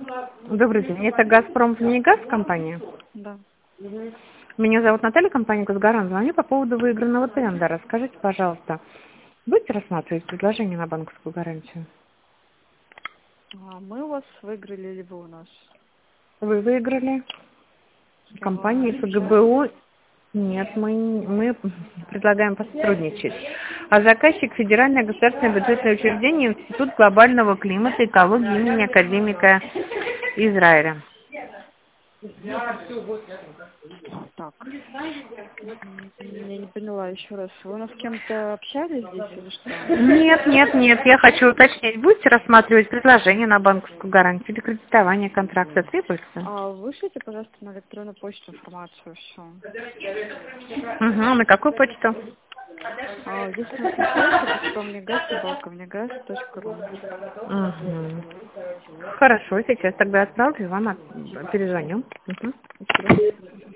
Добрый день. Это «Газпром» «Нефтегаз» компания. Да. Меня зовут Наталья, компания «Газгаран». Звоню по поводу выигранного тендера. Скажите, пожалуйста, будете рассматривать предложение на банковскую гарантию? Мы у вас выиграли или вы у нас? Вы выиграли. С кем вы у нас Компания общались? ФГБУ. Нет, мы предлагаем посотрудничать. А заказчик — Федеральное государственное бюджетное учреждение Институт глобального климата и экологии имени академика Израиля. Так. Я не поняла еще раз. Вы у нас с кем-то общались здесь или что? Нет, я хочу уточнить. Будете рассматривать предложение на банковскую гарантию или кредитование контракта требуется? Вышлите, пожалуйста, на электронную почту информацию все. Угу, на какую почту? Есть у нас на сайте газпромнегаз@нефтегаз.ру. Угу. Хорошо, сейчас тогда отправлю, вам перезвоню. Угу. Спасибо.